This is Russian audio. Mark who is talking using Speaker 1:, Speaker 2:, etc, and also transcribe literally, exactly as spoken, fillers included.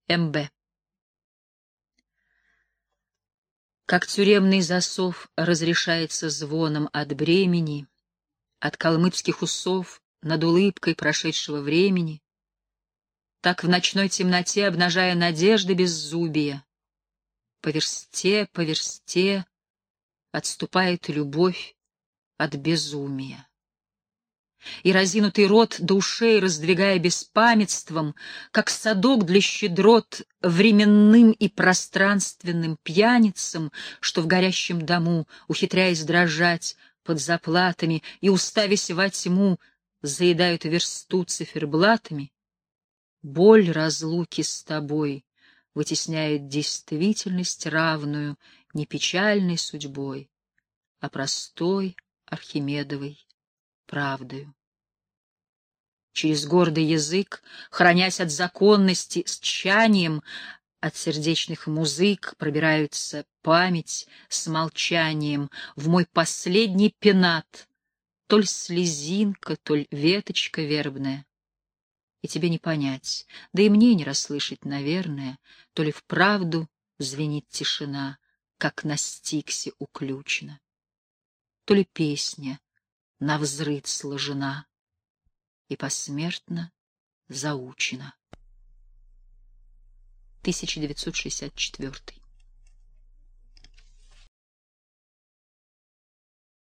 Speaker 1: эм бэ. Как тюремный засов разрешается звоном от бремени, от калмыцких усов над улыбкой прошедшего времени, так в ночной темноте, обнажая надежды беззубия, по версте, по версте отступает любовь от безумия. И разинутый рот до ушей раздвигая беспамятством, как садок для щедрот временным и пространственным пьяницам, что в горящем дому, ухитряясь дрожать под заплатами и уставясь во тьму, заедают версту циферблатами, боль разлуки с тобой вытесняет действительность, равную не печальной судьбой, а простой Архимедовой правдою. Через гордый язык, хранясь от законности, с тчанием от сердечных музык пробираются память с молчанием в мой последний пенат, толь слезинка, толь веточка вербная. И тебе не понять, да и мне не расслышать, наверное, то ли вправду звенит тишина, как на стиксе уключена, то ли песня навзрыд сложена и посмертно заучена. тысяча девятьсот шестьдесят четвёртый